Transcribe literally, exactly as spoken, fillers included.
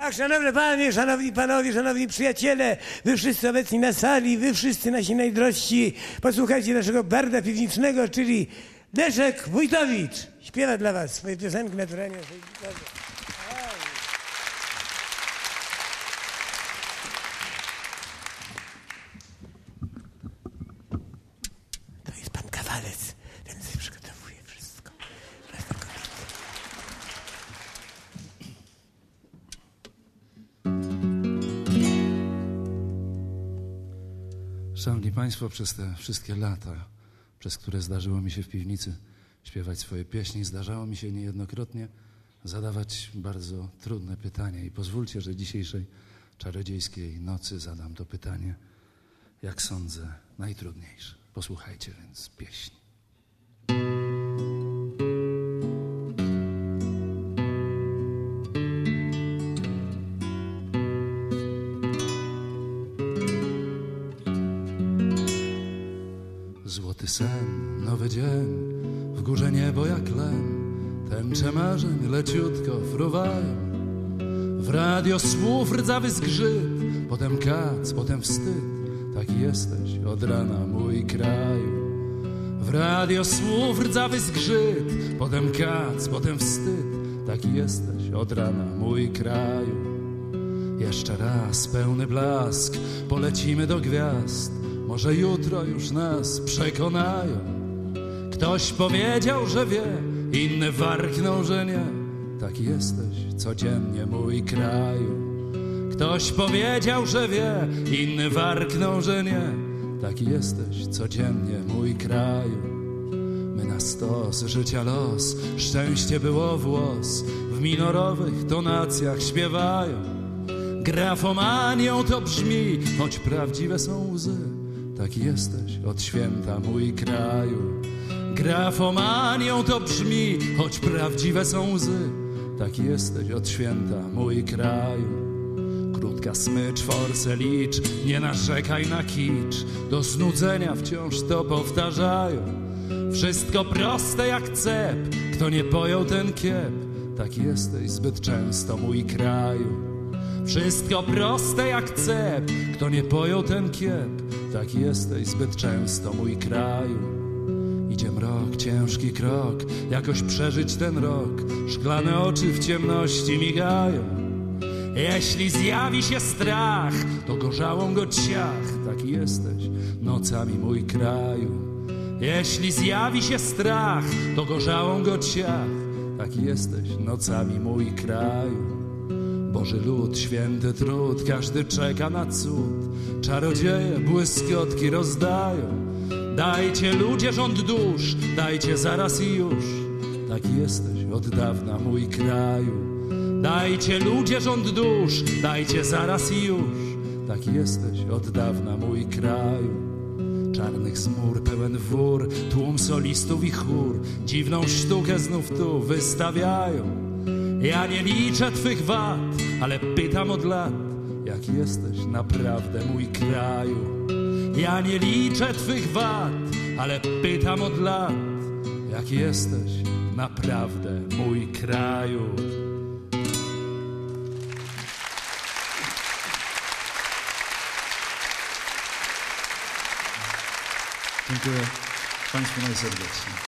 Ach, szanowne panie, szanowni panowie, szanowni przyjaciele, wy wszyscy obecni na sali, wy wszyscy nasi najdrożsi, posłuchajcie naszego barda piwnicznego, czyli Leszek Wójtowicz. Śpiewa dla was swoje piosenki naturalnie. To jest pan Kawalec, ten sobie przygotowuje wszystko. Szanowni Państwo, przez te wszystkie lata, przez które zdarzyło mi się w piwnicy śpiewać swoje pieśni, zdarzało mi się niejednokrotnie zadawać bardzo trudne pytania. I pozwólcie, że dzisiejszej czarodziejskiej nocy zadam to pytanie, jak sądzę, najtrudniejsze. Posłuchajcie więc pieśni. Złoty sen, nowy dzień, w górze niebo jak len, tęcze marzeń leciutko fruwają. W radio słów rdzawy zgrzyt, potem kac, potem wstyd, taki jesteś od rana, mój kraju. W radio słów rdzawy zgrzyt, potem kac, potem wstyd, taki jesteś od rana, mój kraju. Jeszcze raz pełny blask, polecimy do gwiazd, może jutro już nas przekonają. Ktoś powiedział, że wie, inny warknął, że nie. Tak jesteś codziennie, mój kraju. Ktoś powiedział, że wie, inny warknął, że nie. Tak jesteś codziennie, mój kraju. My na stos, życia los, szczęście było włos, w minorowych tonacjach śpiewają. Grafomanią to brzmi, choć prawdziwe są łzy. Tak jesteś od święta, mój kraju. Grafomanią to brzmi, choć prawdziwe są łzy. Tak jesteś od święta, mój kraju. Krótka smycz, forse licz, nie narzekaj na kicz. Do znudzenia wciąż to powtarzają. Wszystko proste jak cep, kto nie pojął ten kiep. Tak jesteś zbyt często, mój kraju. Wszystko proste jak cep, kto nie pojął ten kiep. Tak jesteś zbyt często, mój kraju. Idzie mrok, ciężki krok, jakoś przeżyć ten rok. Szklane oczy w ciemności migają. Jeśli zjawi się strach, to gorzałą go ciach. Tak jesteś nocami, mój kraju. Jeśli zjawi się strach, to gorzałą go ciach. Tak jesteś nocami, mój kraju. Boży lud, święty trud, każdy czeka na cud. Czarodzieje błyskotki rozdają. Dajcie ludzie rząd dusz, dajcie zaraz i już. Tak jesteś od dawna, mój kraju. Dajcie ludzie rząd dusz, dajcie zaraz i już. Tak jesteś od dawna, mój kraju. Czarnych zmur pełen wór, tłum solistów i chór dziwną sztukę znów tu wystawiają. Ja nie liczę twych wad, ale pytam od lat, jak jesteś naprawdę, mój kraju. Ja nie liczę twych wad, ale pytam od lat, jak jesteś naprawdę, mój kraju. Dziękuję Państwu najserdeczniej.